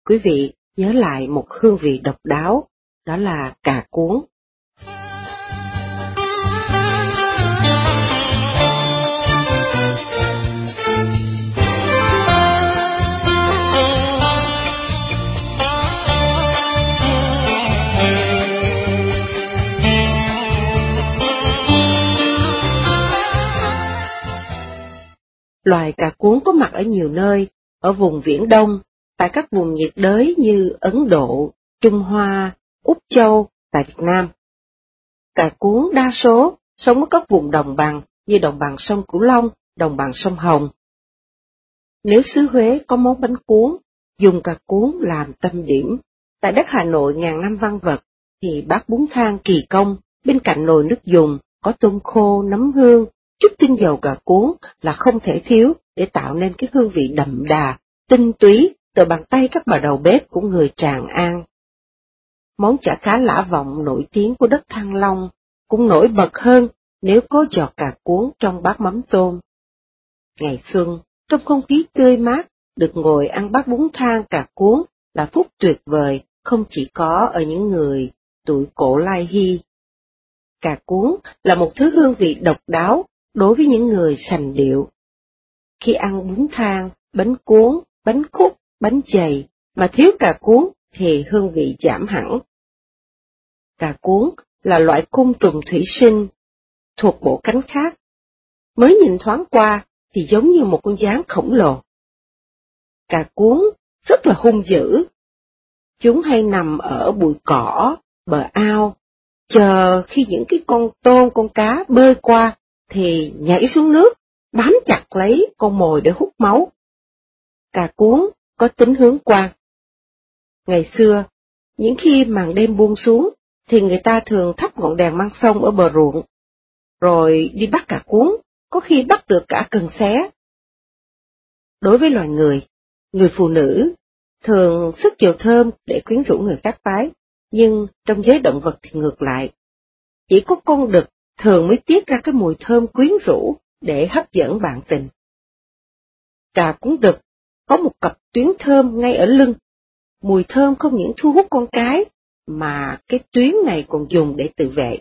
quý vị nhớ lại một hương vị độc đáo, đó là cà cuống. Loài cà cuống có mặt ở nhiều nơi, ở vùng Viễn Đông, tại các vùng nhiệt đới như Ấn Độ, Trung Hoa, Úc Châu, tại Việt Nam. Cà cuống đa số sống ở các vùng đồng bằng như đồng bằng sông Cửu Long, đồng bằng sông Hồng. Nếu xứ Huế có món bánh cuốn, dùng cà cuống làm tâm điểm, tại đất Hà Nội ngàn năm văn vật, thì bát bún thang Kỳ Công, bên cạnh nồi nước dùng, có tôm khô, nấm hương, chút tinh dầu cà cuống là không thể thiếu để tạo nên cái hương vị đậm đà, tinh túy từ bàn tay các bà đầu bếp của người Tràng An. Món chả cá Lã Vọng nổi tiếng của đất Thăng Long cũng nổi bật hơn nếu có giọt cà cuống trong bát mắm tôm. Ngày xuân, trong không khí tươi mát, được ngồi ăn bát bún thang cà cuống là phúc tuyệt vời, không chỉ có ở những người tuổi cổ lai hy. Cà cuống là một thứ hương vị độc đáo đối với những người sành điệu. Khi ăn bún thang, bánh cuốn, bánh khúc, bánh chày mà thiếu cà cuống thì hương vị giảm hẳn. Cà cuống là loại côn trùng thủy sinh, thuộc bộ cánh khác. Mới nhìn thoáng qua thì giống như một con gián khổng lồ. Cà cuống rất là hung dữ. Chúng hay nằm ở bụi cỏ, bờ ao, chờ khi những cái con tôm, con cá bơi qua thì nhảy xuống nước, bám chặt lấy con mồi để hút máu. Cà cuống có tính hướng quan. Ngày xưa, những khi màn đêm buông xuống, thì người ta thường thắp ngọn đèn măng sông ở bờ ruộng, rồi đi bắt cà cuống, có khi bắt được cả cần xé. Đối với loài người phụ nữ thường sức dầu thơm để quyến rũ người khác phái, nhưng trong giới động vật thì ngược lại. Chỉ có con đực thường mới tiết ra cái mùi thơm quyến rũ để hấp dẫn bạn tình. Cà cuống đực có một cặp tuyến thơm ngay ở lưng. Mùi thơm không những thu hút con cái, mà cái tuyến này còn dùng để tự vệ.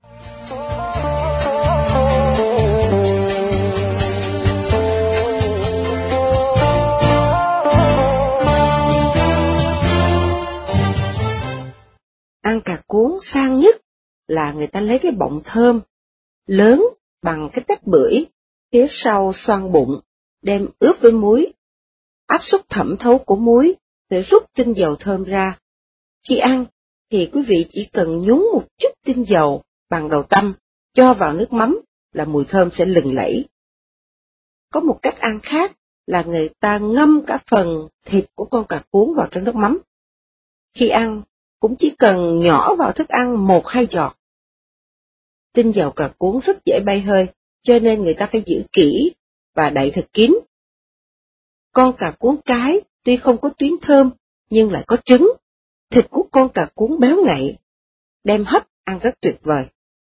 Ăn cà cuống sang nhất là người ta lấy cái bọng thơm, lớn bằng cái tép bưởi, phía sau xoang bụng, đem ướp với muối. Áp suất thẩm thấu của muối sẽ rút tinh dầu thơm ra. Khi ăn, thì quý vị chỉ cần nhúng một chút tinh dầu bằng đầu tăm, cho vào nước mắm là mùi thơm sẽ lừng lẫy. Có một cách ăn khác là người ta ngâm cả phần thịt của con cà cuống vào trong nước mắm. Khi ăn, cũng chỉ cần nhỏ vào thức ăn 1-2 giọt. Tinh dầu cà cuống rất dễ bay hơi, cho nên người ta phải giữ kỹ và đậy thật kín. Con cà cuống cái tuy không có tuyến thơm, nhưng lại có trứng. Thịt của con cà cuống béo ngậy, đem hấp ăn rất tuyệt vời.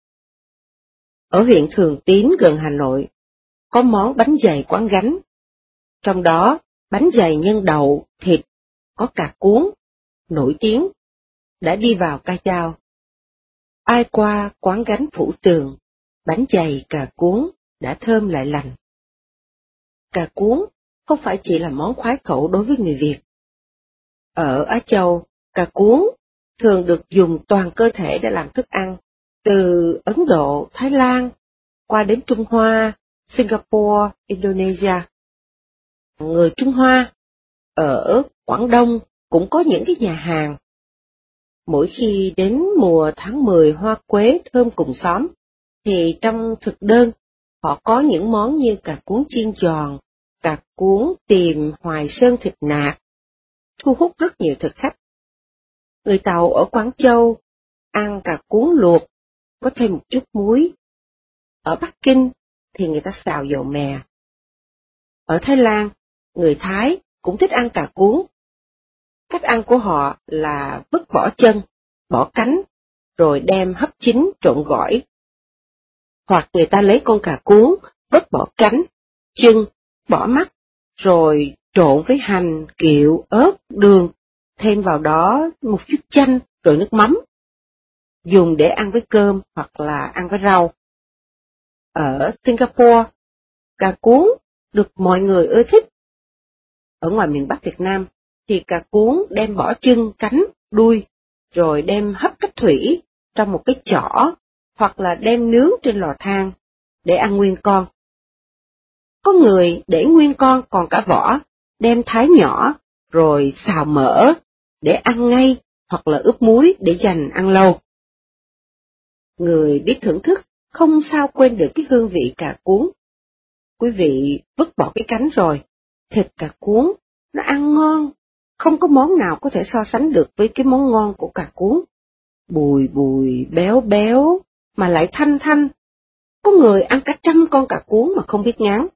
Ở huyện Thường Tín gần Hà Nội, có món bánh dày Quán Gánh. Trong đó, bánh dày nhân đậu, thịt, có cà cuống, nổi tiếng, đã đi vào ca dao. Ai qua Quán Gánh Phủ Tường, bánh dày cà cuống đã thơm lại lành. Cà cuống không phải chỉ là món khoái khẩu đối với người Việt. Ở Á Châu, cà cuống thường được dùng toàn cơ thể để làm thức ăn, từ Ấn Độ, Thái Lan, qua đến Trung Hoa, Singapore, Indonesia. Người Trung Hoa ở Quảng Đông cũng có những cái nhà hàng. Mỗi khi đến mùa tháng 10 hoa quế thơm cùng xóm, thì trong thực đơn họ có những món như cà cuống chiên giòn, cà cuống tiềm Hoài Sơn thịt nạc, thu hút rất nhiều thực khách. Người Tàu ở Quảng Châu ăn cà cuống luộc, có thêm một chút muối. Ở Bắc Kinh thì người ta xào dầu mè. Ở Thái Lan, người Thái cũng thích ăn cà cuống. Cách ăn của họ là vứt bỏ chân, bỏ cánh, rồi đem hấp chín trộn gỏi. Hoặc người ta lấy con cà cuống, vứt bỏ cánh, chân, bỏ mắt, rồi trộn với hành, kiệu, ớt, đường, thêm vào đó một chút chanh rồi nước mắm, dùng để ăn với cơm hoặc là ăn với rau. Ở Singapore, cà cuống được mọi người ưa thích. Ở ngoài miền Bắc Việt Nam thì cà cuống đem bỏ chân, cánh, đuôi, rồi đem hấp cách thủy trong một cái chõ hoặc là đem nướng trên lò than để ăn nguyên con. Có người để nguyên con còn cả vỏ, đem thái nhỏ rồi xào mỡ để ăn ngay hoặc là ướp muối để dành ăn lâu. Người biết thưởng thức không sao quên được cái hương vị cà cuống. Quý vị vứt bỏ cái cánh rồi, thịt cà cuống nó ăn ngon, không có món nào có thể so sánh được với cái món ngon của cà cuống. Bùi bùi, béo béo, mà lại thanh thanh. Có người ăn cả 100 con cà cuống mà không biết ngán.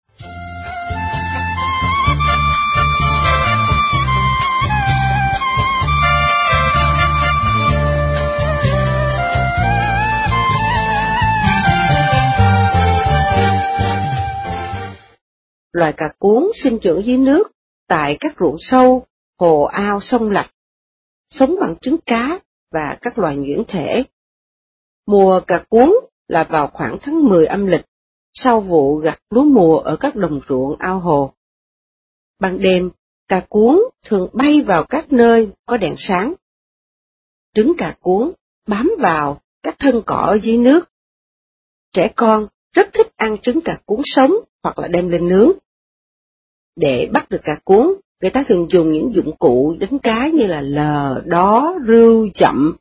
Loài cà cuống sinh trưởng dưới nước, tại các ruộng sâu, hồ ao sông lạch, sống bằng trứng cá và các loài nhuyễn thể. Mùa cà cuống là vào khoảng tháng 10 âm lịch, sau vụ gặt lúa mùa ở các đồng ruộng ao hồ. Ban đêm, cà cuống thường bay vào các nơi có đèn sáng. Trứng cà cuống bám vào các thân cỏ ở dưới nước. Trẻ con rất thích ăn trứng cà cuống sống hoặc là đem lên nướng. Để bắt được cà cuống, người ta thường dùng những dụng cụ đánh cá như là lờ, đó, rưu, chậm.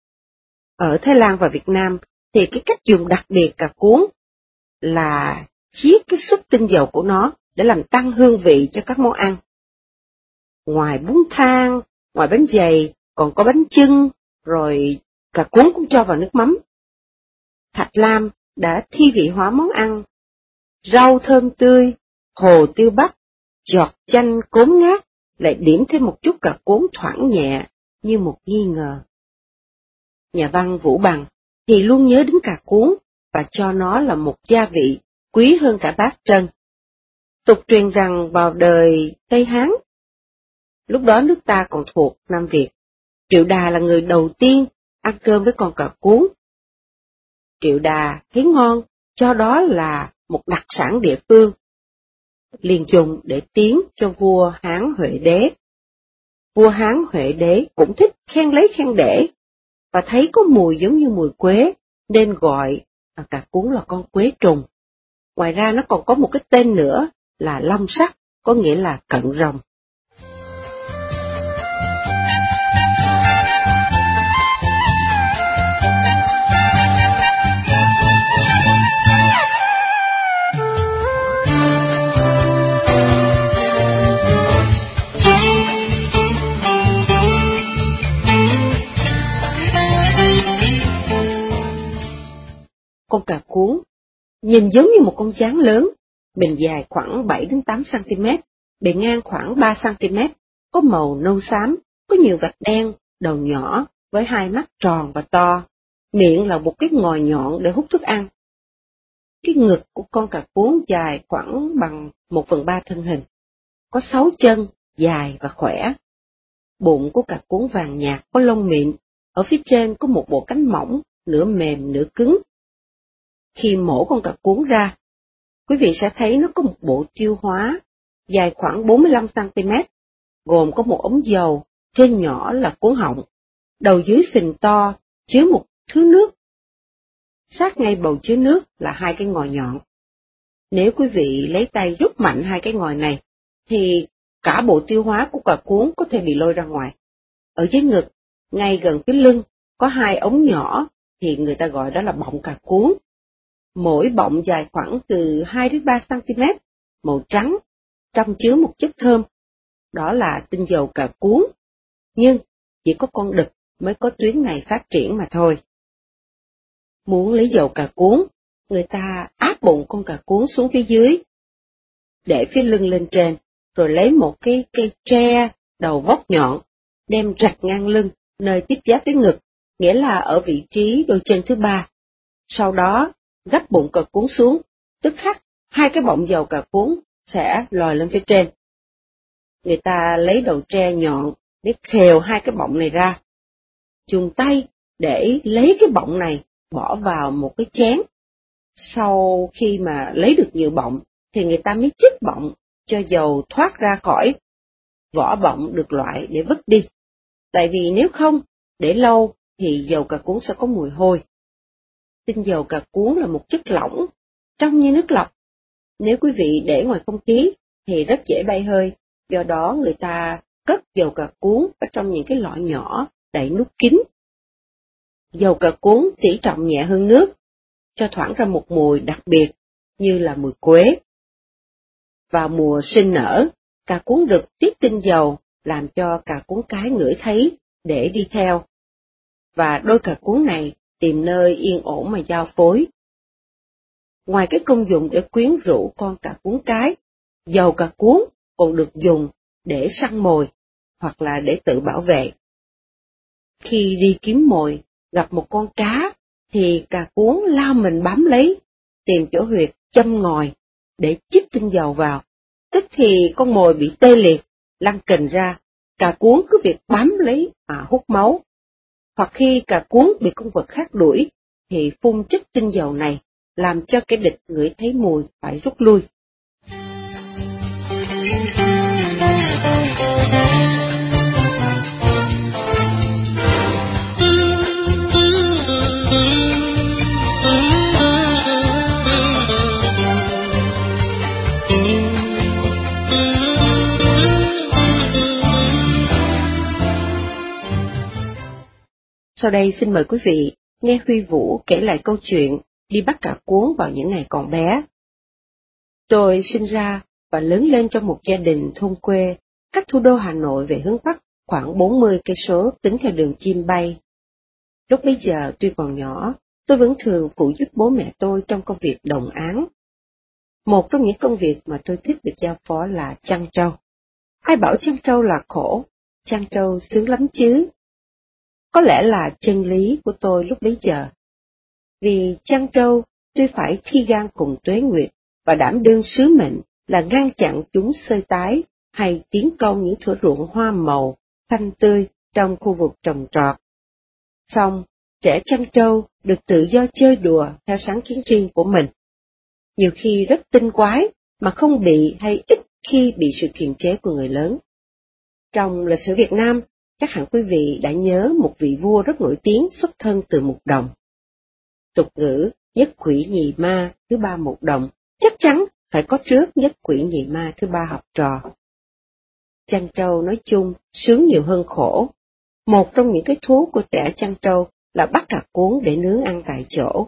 Ở Thái Lan và Việt Nam thì cái cách dùng đặc biệt cà cuống là chiết cái súp tinh dầu của nó để làm tăng hương vị cho các món ăn. Ngoài bún thang, ngoài bánh dày, còn có bánh chưng, rồi cà cuống cũng cho vào nước mắm. Thạch Lam đã thi vị hóa món ăn. Rau thơm tươi, hồ tiêu bắp, giọt chanh cốm ngát, lại điểm thêm một chút cà cuống thoảng nhẹ như một nghi ngờ. Nhà văn Vũ Bằng thì luôn nhớ đến cà cuống và cho nó là một gia vị quý hơn cả bát trân. Tục truyền rằng vào đời Tây Hán, lúc đó nước ta còn thuộc Nam Việt, Triệu Đà là người đầu tiên ăn cơm với con cà cuống. Triệu Đà thấy ngon, cho đó là một đặc sản địa phương, liền dùng để tiến cho vua Hán Huệ Đế. Vua Hán Huệ Đế cũng thích khen lấy khen để, và thấy có mùi giống như mùi quế, nên gọi cà cuống là con quế trùng. Ngoài ra nó còn có một cái tên nữa là long sắt, có nghĩa là cận rồng. Con cà cuống nhìn giống như một con gián lớn, mình dài khoảng 7 đến 8 cm, bề ngang khoảng 3 cm, có màu nâu xám, có nhiều vạch đen, đầu nhỏ với hai mắt tròn và to, miệng là một cái ngòi nhọn để hút thức ăn. Cái ngực của con cà cuống dài khoảng bằng 1/3 thân hình, có 6 chân, dài và khỏe. Bụng của cà cuống vàng nhạt có lông mịn, ở phía trên có một bộ cánh mỏng, nửa mềm nửa cứng. Khi mổ con cà cuống ra, quý vị sẽ thấy nó có một bộ tiêu hóa dài khoảng 45 cm, gồm có một ống dầu, trên nhỏ là cuống họng, đầu dưới phình to, chứa một thứ nước. Sát ngay bầu chứa nước là hai cái ngòi nhọn. Nếu quý vị lấy tay rút mạnh hai cái ngòi này, thì cả bộ tiêu hóa của cà cuống có thể bị lôi ra ngoài. Ở dưới ngực, ngay gần phía lưng, có hai ống nhỏ, thì người ta gọi đó là bọng cà cuống. Mỗi bọng dài khoảng từ 2 đến 3 cm, màu trắng, trong chứa một chất thơm, đó là tinh dầu cà cuống. Nhưng chỉ có con đực mới có tuyến này phát triển mà thôi. Muốn lấy dầu cà cuống, người ta áp bụng con cà cuống xuống phía dưới, để phía lưng lên trên, rồi lấy một cái cây tre đầu vóc nhọn, đem rạch ngang lưng, nơi tiếp giáp với ngực, nghĩa là ở vị trí đôi chân thứ ba. Sau đó, gấp bụng cà cuống xuống, tức khắc hai cái bọng dầu cà cuống sẽ lòi lên phía trên. Người ta lấy đầu tre nhọn để khều hai cái bọng này ra. Dùng tay để lấy cái bọng này bỏ vào một cái chén. Sau khi mà lấy được nhiều bọng thì người ta mới chích bọng cho dầu thoát ra khỏi vỏ bọng được loại để vứt đi. Tại vì nếu không, để lâu thì dầu cà cuống sẽ có mùi hôi. Tinh dầu cà cuống là một chất lỏng, trong như nước lọc. Nếu quý vị để ngoài không khí thì rất dễ bay hơi, do đó người ta cất dầu cà cuống ở trong những cái lọ nhỏ đậy nút kín. Dầu cà cuống tỉ trọng nhẹ hơn nước, cho thoảng ra một mùi đặc biệt như là mùi quế. Vào mùa sinh nở, cà cuống đực tiết tinh dầu làm cho cà cuống cái ngửi thấy để đi theo. Và đôi cà cuống này tìm nơi yên ổn mà giao phối. Ngoài cái công dụng để quyến rũ con cà cuống cái, dầu cà cuống còn được dùng để săn mồi hoặc là để tự bảo vệ. Khi đi kiếm mồi, gặp một con cá thì cà cuống lao mình bám lấy, tìm chỗ huyệt châm ngòi để chích tinh dầu vào. Tức thì con mồi bị tê liệt, lăn kình ra, cà cuống cứ việc bám lấy mà hút máu. Hoặc khi cà cuống bị con vật khác đuổi, thì phun chất tinh dầu này, làm cho kẻ địch ngửi thấy mùi phải rút lui. Sau đây xin mời quý vị nghe Huy Vũ kể lại câu chuyện đi bắt cà cuống vào những ngày còn bé. Tôi sinh ra và lớn lên trong một gia đình thôn quê, cách thủ đô Hà Nội về hướng Bắc khoảng 40 cây số tính theo đường chim bay. Lúc bấy giờ tuy còn nhỏ, tôi vẫn thường phụ giúp bố mẹ tôi trong công việc đồng áng. Một trong những công việc mà tôi thích được giao phó là chăn trâu. Ai bảo chăn trâu là khổ, chăn trâu sướng lắm chứ. Có lẽ là chân lý của tôi lúc bấy giờ. Vì chăn trâu tuy phải thi gan cùng tuế nguyệt và đảm đương sứ mệnh là ngăn chặn chúng xơi tái hay tiến công những thửa ruộng hoa màu, xanh tươi trong khu vực trồng trọt. Song, trẻ chăn trâu được tự do chơi đùa theo sáng kiến riêng của mình. Nhiều khi rất tinh quái mà không bị hay ít khi bị sự kiềm chế của người lớn. Trong lịch sử Việt Nam, chắc hẳn quý vị đã nhớ một vị vua rất nổi tiếng xuất thân từ Mục Đồng. Tục ngữ nhất quỷ nhì ma thứ ba Mục Đồng chắc chắn phải có trước nhất quỷ nhì ma thứ ba học trò. Chăn trâu nói chung sướng nhiều hơn khổ. Một trong những cái thú của trẻ chăn trâu là bắt cà cuống để nướng ăn tại chỗ.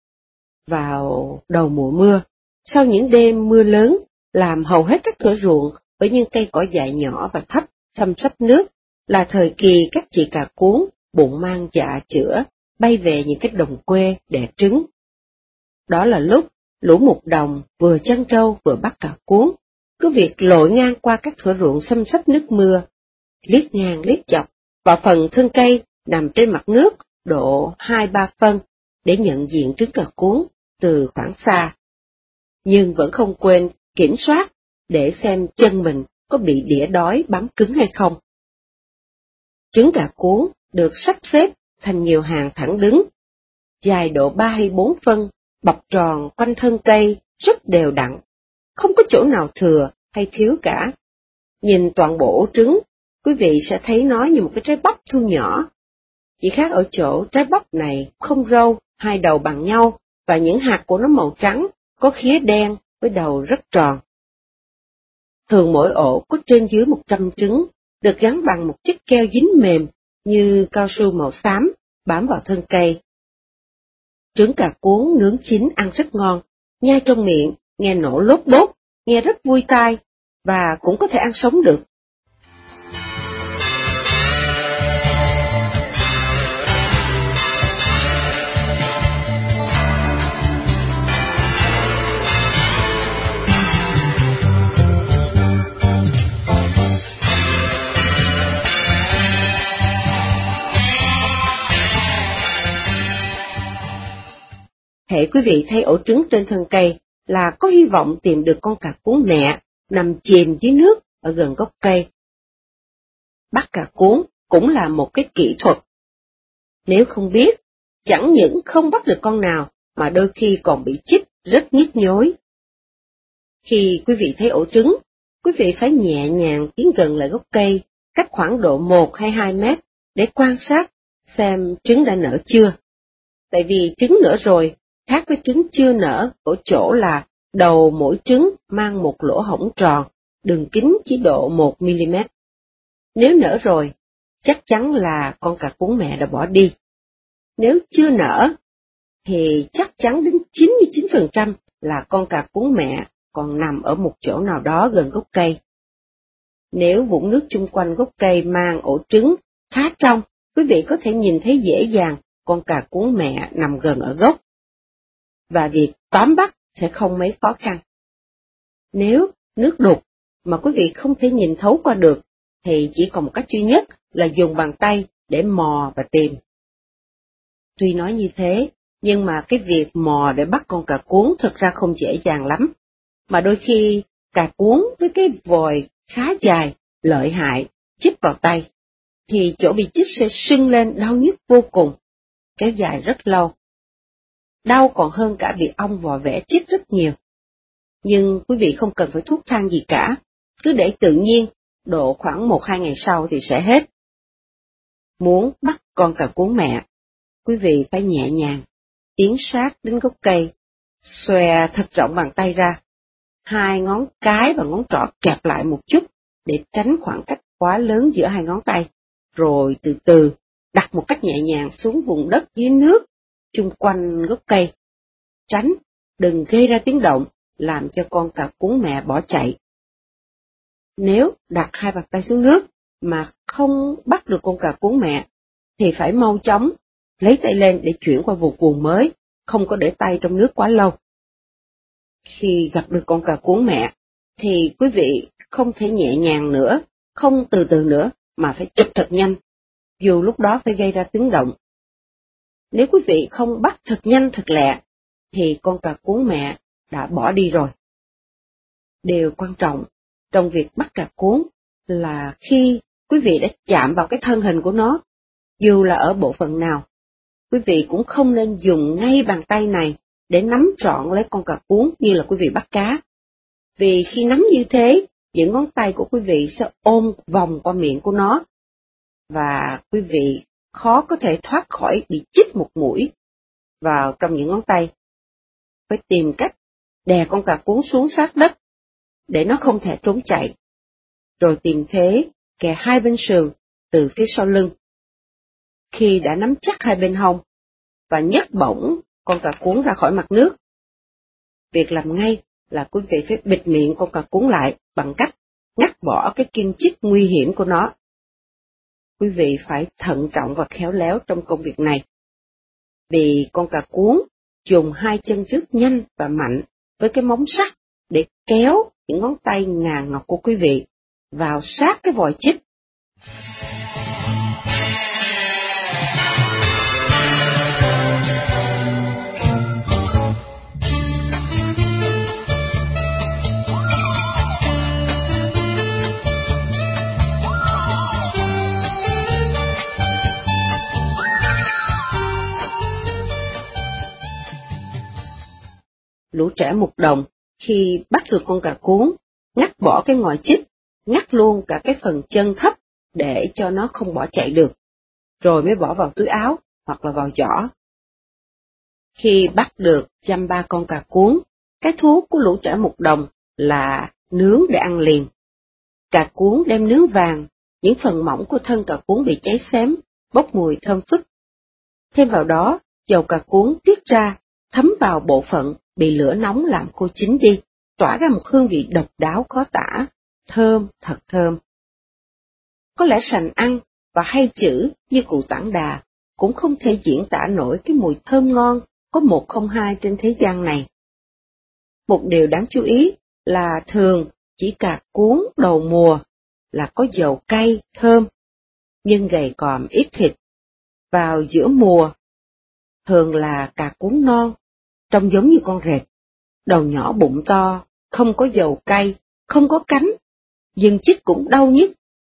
Vào đầu mùa mưa, sau những đêm mưa lớn làm hầu hết các thửa ruộng với những cây cỏ dại nhỏ và thấp xăm xắp nước, là thời kỳ các chị cà cuống bụng mang dạ chữa bay về những cái đồng quê đẻ trứng. Đó là lúc lũ Mục Đồng vừa chăn trâu vừa bắt cà cuống, cứ việc lội ngang qua các thửa ruộng xăm xắp nước mưa, liếc ngang liếc dọc vào phần thân cây nằm trên mặt nước độ 2-3 phân để nhận diện trứng cà cuống từ khoảng xa. Nhưng vẫn không quên kiểm soát để xem chân mình có bị đĩa đói bám cứng hay không. Trứng cà cuống được sắp xếp thành nhiều hàng thẳng đứng, dài độ 3 hay 4 phân, bọc tròn quanh thân cây rất đều đặn, không có chỗ nào thừa hay thiếu cả. Nhìn toàn bộ trứng, quý vị sẽ thấy nó như một cái trái bắp thu nhỏ. Chỉ khác ở chỗ trái bắp này không râu, hai đầu bằng nhau, và những hạt của nó màu trắng, có khía đen với đầu rất tròn. Thường mỗi ổ có trên dưới 100 trứng, được gắn bằng một chiếc keo dính mềm như cao su màu xám bám vào thân cây. Trứng cà cuống nướng chín ăn rất ngon, nhai trong miệng, nghe nổ lốp bốp, nghe rất vui tai, và cũng có thể ăn sống được. Hễ quý vị thấy ổ trứng trên thân cây là có hy vọng tìm được con cà cuống mẹ nằm chìm dưới nước ở gần gốc cây. bắt cà cuống cũng là một cái kỹ thuật. Nếu không biết, chẳng những không bắt được con nào mà đôi khi còn bị chích rất nhức nhối. Khi quý vị thấy ổ trứng, quý vị phải nhẹ nhàng tiến gần lại gốc cây, cách khoảng độ 1 hay 2 mét, để quan sát xem trứng đã nở chưa. Tại vì trứng nở rồi, khác với trứng chưa nở ở chỗ là đầu mỗi trứng mang một lỗ hổng tròn, đường kính chỉ độ 1 mm. Nếu nở rồi, chắc chắn là con cà cuống mẹ đã bỏ đi. Nếu chưa nở, thì chắc chắn đến 99% là con cà cuống mẹ còn nằm ở một chỗ nào đó gần gốc cây. Nếu vũng nước chung quanh gốc cây mang ổ trứng khá trong, quý vị có thể nhìn thấy dễ dàng con cà cuống mẹ nằm gần ở gốc. Và việc tóm bắt sẽ không mấy khó khăn. Nếu nước đục mà quý vị không thể nhìn thấu qua được, thì chỉ còn một cách duy nhất là dùng bàn tay để mò và tìm. Tuy nói như thế, nhưng mà cái việc mò để bắt con cà cuống thực ra không dễ dàng lắm, mà đôi khi cà cuống với cái vòi khá dài, lợi hại, chích vào tay, thì chỗ bị chích sẽ sưng lên đau nhức vô cùng, kéo dài rất lâu. Đau còn hơn cả bị ong vò vẽ chích rất nhiều. Nhưng quý vị không cần phải thuốc thang gì cả, cứ để tự nhiên, độ khoảng 1-2 ngày sau thì sẽ hết. Muốn bắt con cà cuống mẹ, quý vị phải nhẹ nhàng, tiến sát đến gốc cây, xòe thật rộng bàn tay ra, 2 ngón cái và ngón trỏ kẹp lại một chút để tránh khoảng cách quá lớn giữa 2 ngón tay, rồi từ từ đặt một cách nhẹ nhàng xuống vùng đất dưới nước, chung quanh gốc cây. Tránh, đừng gây ra tiếng động, làm cho con cà cuống mẹ bỏ chạy. Nếu đặt 2 bàn tay xuống nước mà không bắt được con cà cuống mẹ, thì phải mau chóng lấy tay lên để chuyển qua vùng mới, không có để tay trong nước quá lâu. Khi gặp được con cà cuống mẹ, thì quý vị không thể nhẹ nhàng nữa, không từ từ nữa, mà phải chụp thật nhanh, dù lúc đó phải gây ra tiếng động. Nếu quý vị không bắt thật nhanh thật lẹ, thì con cà cuống mẹ đã bỏ đi rồi. Điều quan trọng trong việc bắt cà cuống là khi quý vị đã chạm vào cái thân hình của nó, dù là ở bộ phận nào, quý vị cũng không nên dùng ngay bàn tay này để nắm trọn lấy con cà cuống như là quý vị bắt cá. Vì khi nắm như thế, những ngón tay của quý vị sẽ ôm vòng qua miệng của nó, và quý vị khó có thể thoát khỏi bị chích một mũi vào trong những ngón tay. Phải tìm cách đè con cà cuống xuống sát đất, để nó không thể trốn chạy, rồi tìm thế kè 2 bên sườn từ phía sau lưng. Khi đã nắm chắc 2 bên hông, và nhấc bổng con cà cuống ra khỏi mặt nước, việc làm ngay là quý vị phải bịt miệng con cà cuống lại bằng cách ngắt bỏ cái kim chích nguy hiểm của nó. Quý vị phải thận trọng và khéo léo trong công việc này, vì con cà cuống dùng 2 chân trước nhanh và mạnh với cái móng sắt để kéo những ngón tay ngà ngọc của quý vị vào sát cái vòi chích. Lũ trẻ mục đồng khi bắt được con cà cuống, ngắt bỏ cái ngòi chích, ngắt luôn cả cái phần chân thấp để cho nó không bỏ chạy được, rồi mới bỏ vào túi áo hoặc là vào giỏ. Khi bắt được dăm ba con cà cuống, cái thú của lũ trẻ mục đồng là nướng để ăn liền. Cà cuống đem nướng vàng, những phần mỏng của thân cà cuống bị cháy xém, bốc mùi thơm phức. Thêm vào đó, dầu cà cuống tiết ra, thấm vào bộ phận bị lửa nóng làm khô chín đi, tỏa ra một hương vị độc đáo khó tả, thơm, thật thơm. Có lẽ sành ăn và hay chữ như cụ Tản Đà cũng không thể diễn tả nổi cái mùi thơm ngon có 102 trên thế gian này. Một điều đáng chú ý là thường chỉ cà cuống đầu mùa là có dầu cay, thơm, nhưng gầy còm ít thịt. Vào giữa mùa, thường là cà cuống non, trông giống như con rệp, đầu nhỏ bụng to, không có dầu cay, không có cánh, nhưng chích cũng đau nhức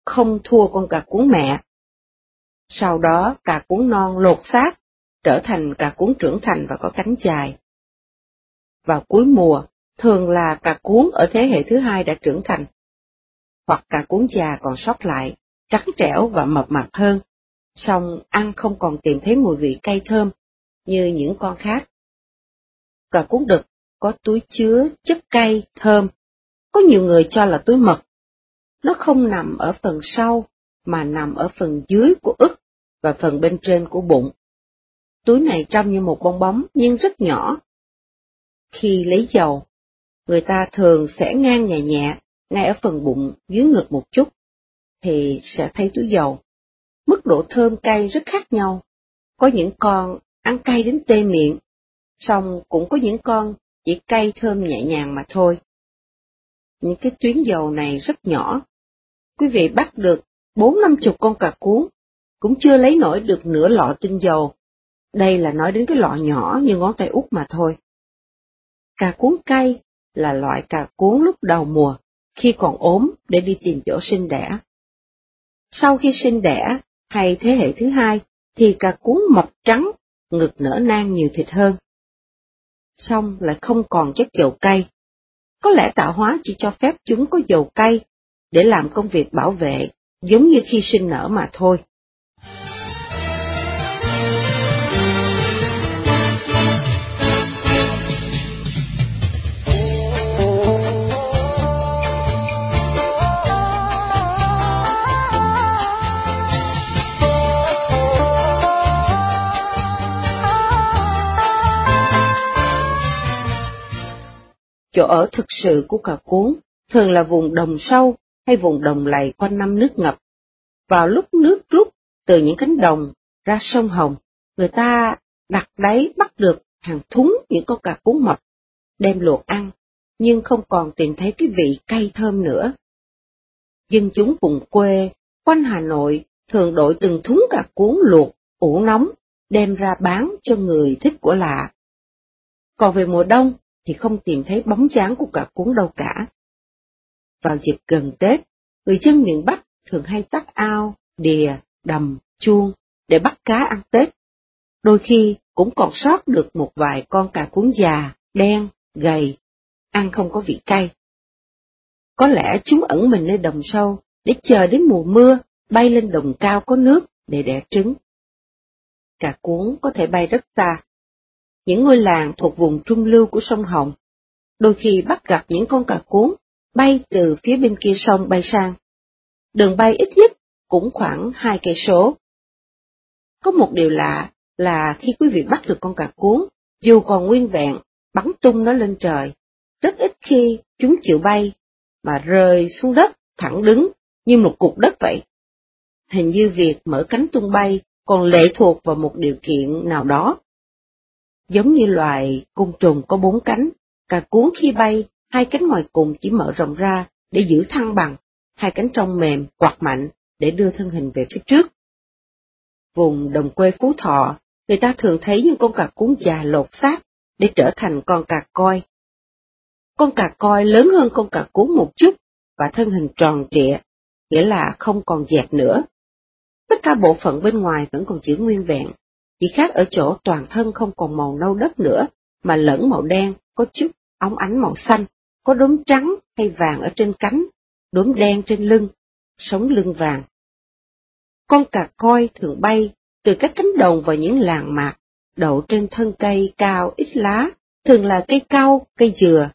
không thua con cà cuống mẹ. Sau đó cà cuống non lột xác, trở thành cà cuống trưởng thành và có cánh dài. Vào cuối mùa, thường là cà cuống ở thế hệ thứ hai đã trưởng thành, hoặc cà cuống già còn sót lại, trắng trẻo và mập mạp hơn, song ăn không còn tìm thấy mùi vị cay thơm như những con khác. Cà cuống đực có túi chứa chất cay, thơm, có nhiều người cho là túi mật. Nó không nằm ở phần sau, mà nằm ở phần dưới của ức và phần bên trên của bụng. Túi này trông như một bong bóng nhưng rất nhỏ. Khi lấy dầu, người ta thường sẽ ngang nhẹ nhẹ ngay ở phần bụng dưới ngực một chút, thì sẽ thấy túi dầu. Mức độ thơm cay rất khác nhau. Có những con ăn cay đến tê miệng, song cũng có những con chỉ cay thơm nhẹ nhàng mà thôi. Những cái tuyến dầu này rất nhỏ. Quý vị bắt được 40-50 con cà cuống, cũng chưa lấy nổi được nửa lọ tinh dầu. Đây là nói đến cái lọ nhỏ như ngón tay út mà thôi. Cà cuống cay là loại cà cuống lúc đầu mùa, khi còn ốm để đi tìm chỗ sinh đẻ. Sau khi sinh đẻ, hay thế hệ thứ hai, thì cà cuống mập trắng, ngực nở nang nhiều thịt hơn. Song lại không còn chất dầu cay. Có lẽ tạo hóa chỉ cho phép chúng có dầu cay để làm công việc bảo vệ, giống như khi sinh nở mà thôi. Chỗ ở thực sự của cà cuống thường là vùng đồng sâu hay vùng đồng lầy quanh năm nước ngập. Vào lúc nước rút từ những cánh đồng ra sông Hồng, người ta đặt đáy bắt được hàng thúng những con cà cuống mập, đem luộc ăn, nhưng không còn tìm thấy cái vị cay thơm nữa. Dân chúng vùng quê quanh Hà Nội thường đội từng thúng cà cuống luộc, ủ nóng, đem ra bán cho người thích của lạ. Còn về mùa đông thì không tìm thấy bóng dáng của cà cuống đâu cả. Vào dịp gần Tết, người dân miền Bắc thường hay tắt ao, đìa, đầm, chuông để bắt cá ăn Tết. Đôi khi cũng còn sót được một vài con cà cuống già, đen, gầy, ăn không có vị cay. Có lẽ chúng ẩn mình nơi đồng sâu để chờ đến mùa mưa, bay lên đồng cao có nước để đẻ trứng. Cà cuống có thể bay rất xa. Những ngôi làng thuộc vùng trung lưu của sông Hồng đôi khi bắt gặp những con cà cuống bay từ phía bên kia sông bay sang. Đường bay ít nhất cũng khoảng 2 cây số. Có một điều lạ là khi quý vị bắt được con cà cuống, dù còn nguyên vẹn, bắn tung nó lên trời, rất ít khi chúng chịu bay, mà rơi xuống đất thẳng đứng như một cục đất vậy. Hình như việc mở cánh tung bay còn lệ thuộc vào một điều kiện nào đó. Giống như loài côn trùng có 4 cánh, cà cuống khi bay, 2 cánh ngoài cùng chỉ mở rộng ra để giữ thăng bằng, 2 cánh trong mềm, quạt mạnh để đưa thân hình về phía trước. Vùng đồng quê Phú Thọ, người ta thường thấy những con cà cuống già lột xác để trở thành con cà coi. Con cà coi lớn hơn con cà cuống một chút và thân hình tròn trịa, nghĩa là không còn dẹt nữa. Tất cả bộ phận bên ngoài vẫn còn giữ nguyên vẹn, chỉ khác ở chỗ toàn thân không còn màu nâu đất nữa, mà lẫn màu đen, có chút óng ánh màu xanh, có đốm trắng hay vàng ở trên cánh, đốm đen trên lưng, sống lưng vàng. Con cà coi thường bay từ các cánh đồng vào những làng mạc, đậu trên thân cây cao ít lá, thường là cây cau, cây dừa.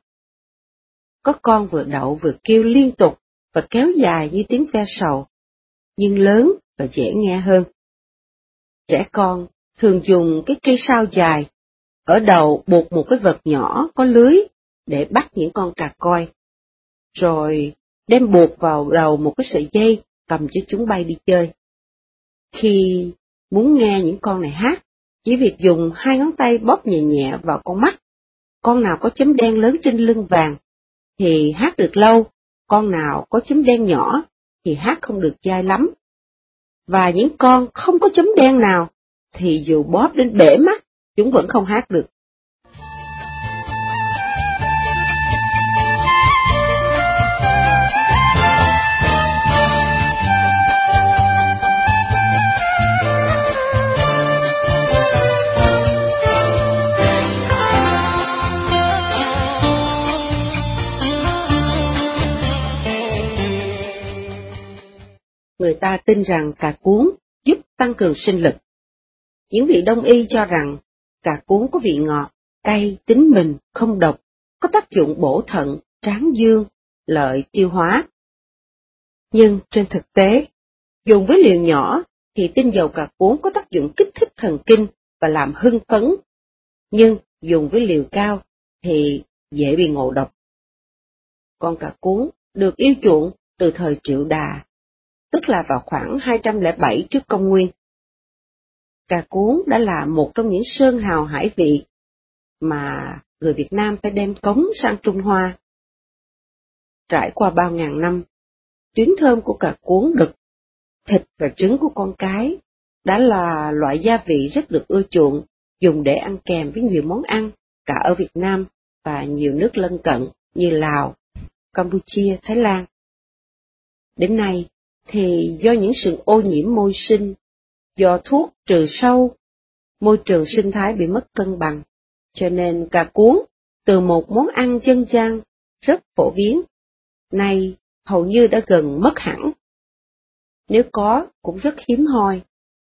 Có con vừa đậu vừa kêu liên tục và kéo dài như tiếng ve sầu, nhưng lớn và dễ nghe hơn. Trẻ con thường dùng cái cây sao dài, ở đầu buộc một cái vật nhỏ có lưới để bắt những con cà coi, rồi đem buộc vào đầu một cái sợi dây cầm cho chúng bay đi chơi. Khi muốn nghe những con này hát, chỉ việc dùng 2 ngón tay bóp nhẹ nhẹ vào con mắt. Con nào có chấm đen lớn trên lưng vàng thì hát được lâu, con nào có chấm đen nhỏ thì hát không được dai lắm. Và những con không có chấm đen nào thì dù bóp đến bể mắt, chúng vẫn không hát được. ta tin rằng cà cuống giúp tăng cường sinh lực. Những vị đông y cho rằng cà cuống có vị ngọt, cay, tính mềm, không độc, có tác dụng bổ thận, tráng dương, lợi tiêu hóa. Nhưng trên thực tế, dùng với liều nhỏ thì tinh dầu cà cuống có tác dụng kích thích thần kinh và làm hưng phấn, nhưng dùng với liều cao thì dễ bị ngộ độc. Con cà cuống được yêu chuộng từ thời Triệu Đà, tức là vào khoảng 207 trước công nguyên. Cà cuống đã là một trong những sơn hào hải vị mà người Việt Nam phải đem cống sang Trung Hoa. Trải qua bao ngàn năm, tuyến thơm của cà cuống đực, thịt và trứng của con cái đã là loại gia vị rất được ưa chuộng, dùng để ăn kèm với nhiều món ăn cả ở Việt Nam và nhiều nước lân cận như Lào, Campuchia, Thái Lan. Đến nay thì do những sự ô nhiễm môi sinh, do thuốc trừ sâu, môi trường sinh thái bị mất cân bằng, cho nên cà cuống từ một món ăn dân gian rất phổ biến, nay hầu như đã gần mất hẳn. Nếu có cũng rất hiếm hoi.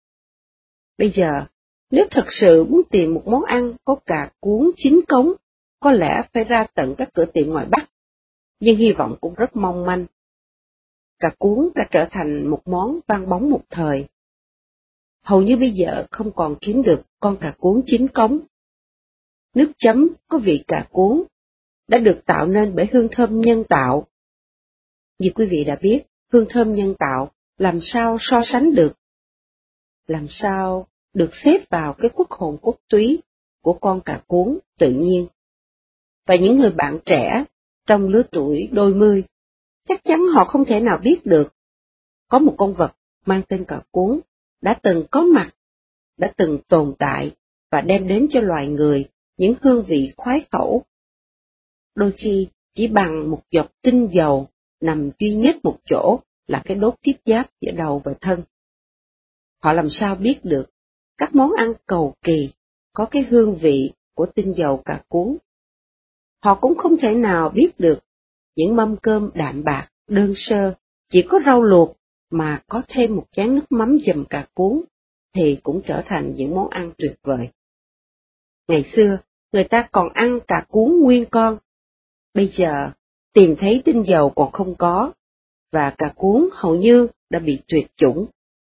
Bây giờ, nếu thật sự muốn tìm một món ăn có cà cuống chính cống, có lẽ phải ra tận các cửa tiệm ngoài Bắc, nhưng hy vọng cũng rất mong manh. Cà cuống đã trở thành một món vang bóng một thời. Hầu như bây giờ không còn kiếm được con cà cuống chính cống. Nước chấm có vị cà cuống đã được tạo nên bởi hương thơm nhân tạo. Như quý vị đã biết, hương thơm nhân tạo làm sao so sánh được? Làm sao được xếp vào cái quốc hồn quốc túy của con cà cuống tự nhiên? Và những người bạn trẻ trong lứa tuổi đôi mươi, chắc chắn họ không thể nào biết được có một con vật mang tên cà cuống đã từng có mặt, đã từng tồn tại và đem đến cho loài người những hương vị khoái khẩu. Đôi khi chỉ bằng một giọt tinh dầu nằm duy nhất một chỗ là cái đốt tiếp giáp giữa đầu và thân. Họ làm sao biết được các món ăn cầu kỳ có cái hương vị của tinh dầu cà cuống? Họ cũng không thể nào biết được những mâm cơm đạm bạc, đơn sơ, chỉ có rau luộc mà có thêm một chén nước mắm dầm cà cuống thì cũng trở thành những món ăn tuyệt vời. Ngày xưa, người ta còn ăn cà cuống nguyên con. Bây giờ, tìm thấy tinh dầu còn không có, và cà cuống hầu như đã bị tuyệt chủng.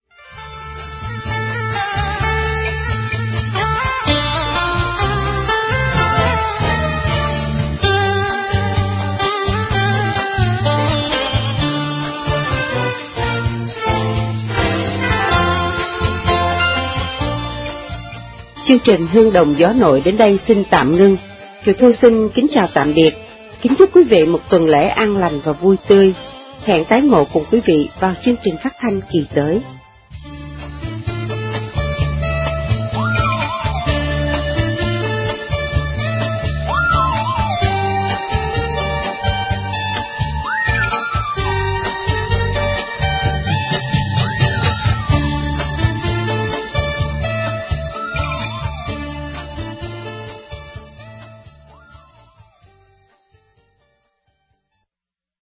Chương trình Hương Đồng Gió Nội đến đây xin tạm ngưng. Kiều Thu xin kính chào tạm biệt. Kính chúc quý vị một tuần lễ an lành và vui tươi. Hẹn tái ngộ cùng quý vị vào chương trình phát thanh kỳ tới.